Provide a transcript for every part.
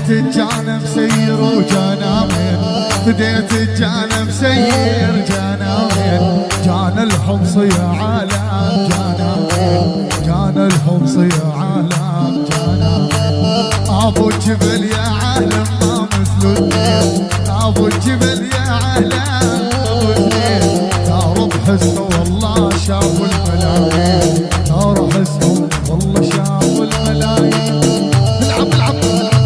فديت الجانب سير وجانا وين، فديت الجانب سير جانا وين، جانا الحمص يا عالم جانا وين، جانا الحمص يا عالم جانا وين. ابو الجبل يا عالم ما مثل اثنين، ابو الجبل يا عالم ابو اثنين. دار بحسنه والله شافوا الملايين، دار بحسنه والله شافوا الملايين. العب العب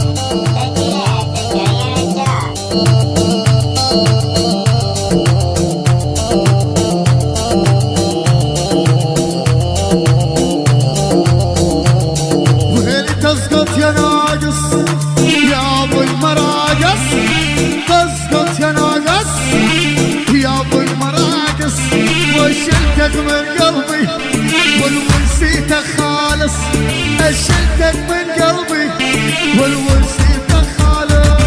ويلي تسقط يا ناقص يا ابو المراقص، تسقط يا ناقص يا ابو المراقص. وشلتك من قلبي والونسيتك خالص، شلتك من قلبي والونسيتك خالص.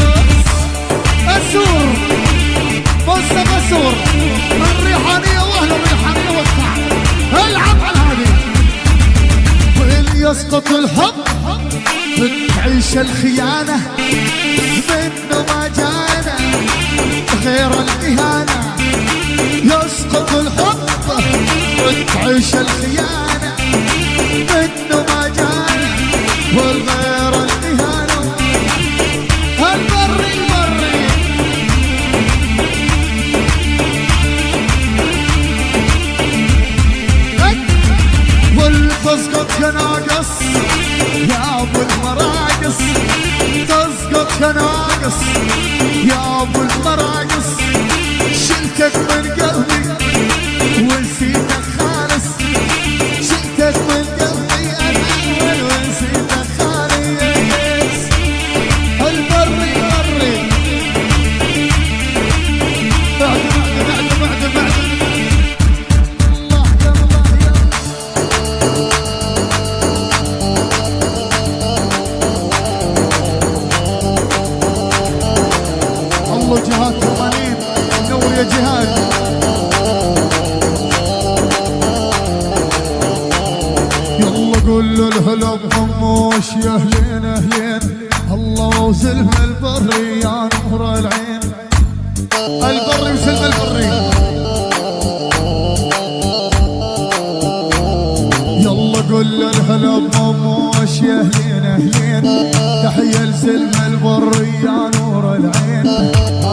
اسور مصطفى اسور الريحانيه واهلا بالريحانيه وقطع. العب على هذه واللي يسقط الحب تعيش الخيانه، منه ما جانا غير الاهانه. يسقط الحب وتعيش الخيانة، منه ما جانا والغير الاهانة. البري البري والتسقط يا ناقص يا ابو المراقص، تسقط يا ناقص يا ابو المراقص. شلتك من قلبي ونسيتك خالص، شلتك من قلبي انا ونسيتك خالص. البري البري بعد الله يا الله يا الله. جهاد ثمانين نور يا جهاد. يلا قول له الهلا بحموش يا اهلين اهلين. الله وزلم البري يا نور العين، البري وزلم البري. يلا قول له الهلا بحموش يا اهلين اهلين. تحية لزلم البري يا نور العين.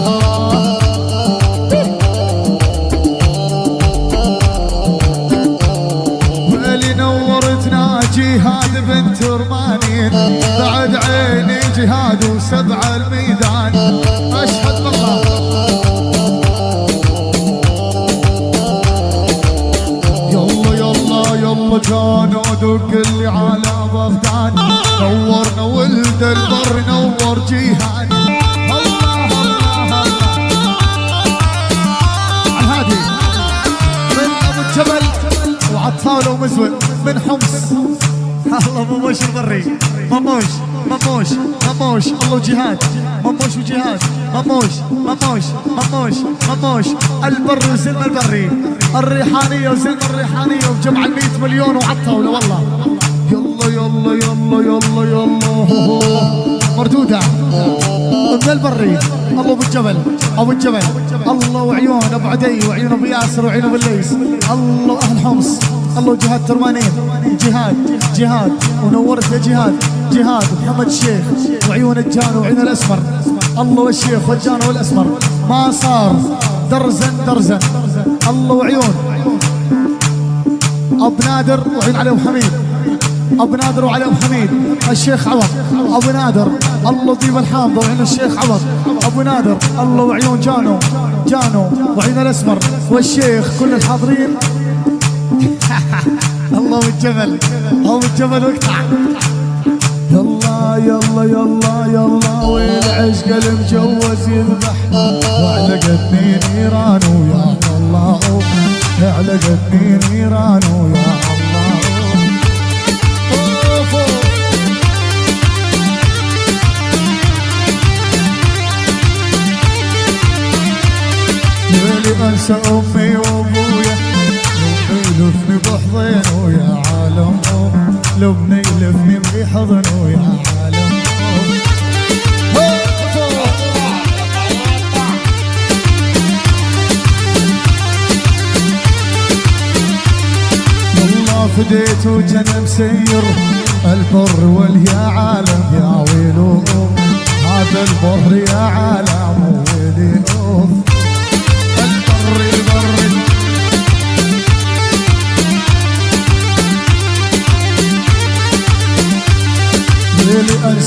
جهاد بنت رمانين، بعد عيني جهاد وسبع الميدان. اشهد بالله يلا يلا يلا كانوا دق اللي على بغداد. نورنا ولد البر نور جهاد. الله الله الله عالهادي من ابو الجبل وعطاوله ومزول من حمص. الله مموش البري مموش مموش مموش. الله جهاد مموش وجهاد مموش مموش مموش مموش. البر وزلم البري، الريحانيه وزلم الريحانيه وجمع 100 مليون وعطاوله والله. يلا يلا يلا يلا يلا مردوده من البري. ابو الجبل ابو الجبل. الله وعيون ابو عدي وعيون ابو ياسر وعيون ابو الليث. الله اهل حمص. الله جهاد ترمانين جهاد جهاد ونورت يا جهاد. جهاد محمد الشيخ وعيون الجان وعيون الاسمر. الله والشيخ والجان والاسمر ما صار درزن درزن. الله وعيون ابو نادر وعيون علي ابو حميد. ابو نادر وعلي ابو حميد. الشيخ عوض ابو نادر. الله طيب الحامضه وعيون الشيخ عوض ابو نادر. الله وعيون جانو جانو وعيون الاسمر والشيخ كل الحاضرين. الله والجبل ابو الجبل واقطع. يلا يلا يلا يلا والعشق المجوز يذبح. وعلقتني نيران ويا الله، علقتني نيران ويا الله. ليلي انسى امي وابويا، يلفني بحضن ويا عالم لبني يلفني بحضن ويا عالم. فديت وجن مسير البر واليا عالم يا ويلو هذا البر يا عالم